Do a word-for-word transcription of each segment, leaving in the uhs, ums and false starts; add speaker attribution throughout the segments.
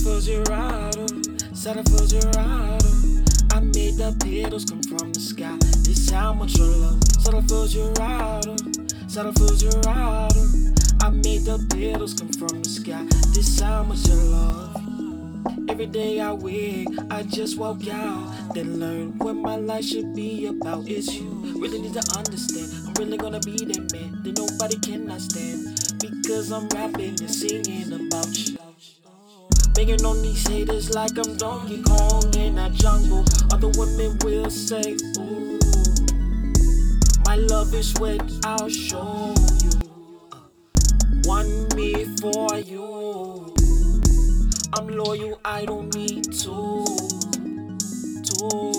Speaker 1: Gerardo, Sarafo Gerardo. I made the petals come from the sky. This how much I love. Sarafo Gerardo, Sarafo Gerardo. I made the petals come from the sky. This how much I love. Every day I wake, I just walk out, then learn what my life should be about. It's you. Really need to understand. I'm really gonna be that man that nobody cannot stand. Because I'm rapping and singing about you. Banging on these haters like I'm Donkey Kong in a jungle. Other women will say, ooh, my love is what I'll show you. Want me for you. I'm loyal, I don't need to. To,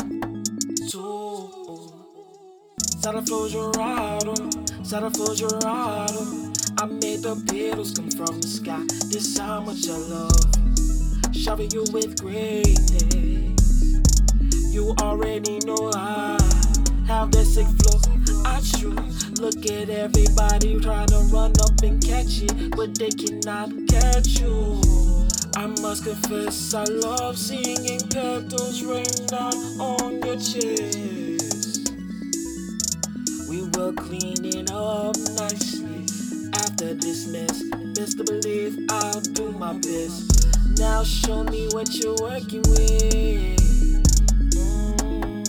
Speaker 1: to. Sarafo Gerardo, Sarafo Gerardo. I made the petals come from the sky. This how much I love. Shower you with greatness. You already know I have that sick flow. I true. Look at everybody trying to run up and catch it, but they cannot catch you. I must confess I love singing petals rain down on your chest. We will clean it up nicely after this mess. Best to believe I'll do my best. Now show me what you're working with. Mm.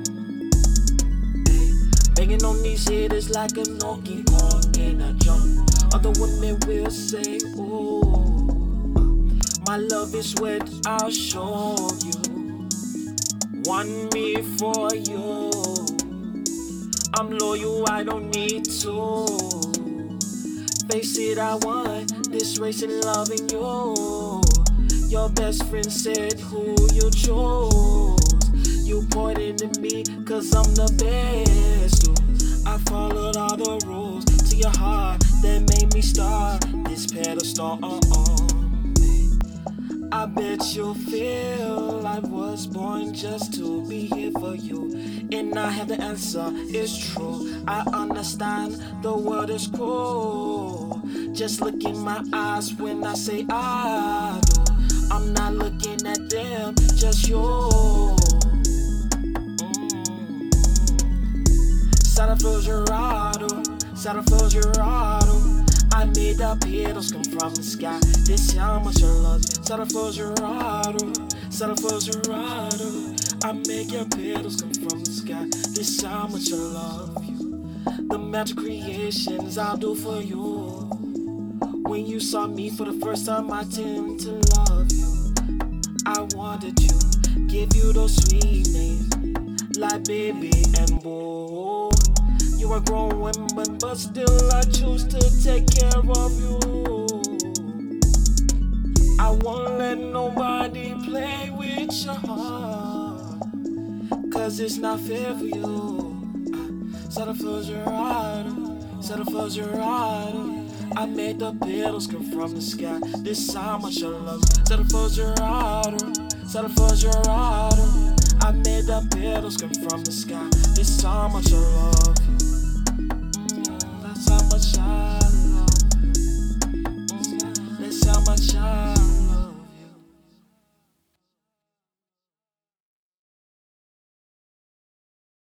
Speaker 1: Hey. Banging on these haters like a Donkey Kong in a jungle. Other women will say, ooh, my love is what I'll show you. Want me for you. I'm loyal, I don't need to. Face it, I want this race and loving you. Your best friend said who you chose. You pointed to me cause I'm the best. Ooh, I followed all the rules to your heart that made me start this pedestal. Uh-uh. I bet you feel I was born just to be here for you. And I have the answer, it's true. I understand the world is cruel. Just look in my eyes when I say I do. I'm not looking at them, just you. Mm-hmm. Sarafo Gerardo, Sarafo Gerardo. I made the petals come from the sky. This how much I love you. Sarafo Gerardo, Sarafo Gerardo. I make your petals come from the sky. This how much I love you. The magic creations I'll do for you. When you saw me for the first time, I tend to love you. I wanted you, give you those sweet names like baby and boy. You are grown women, but still I choose to take care of you. I won't let nobody play with your heart, cause it's not fair for you. Sarafo Gerardo, Sarafo Gerardo. I made the petals come from the sky. This how much I love you. Sarafo Gerardo, Sarafo Gerardo. I made the petals come from the sky. This how much I love you. Mm, that's how much I love you. Mm, that's how much I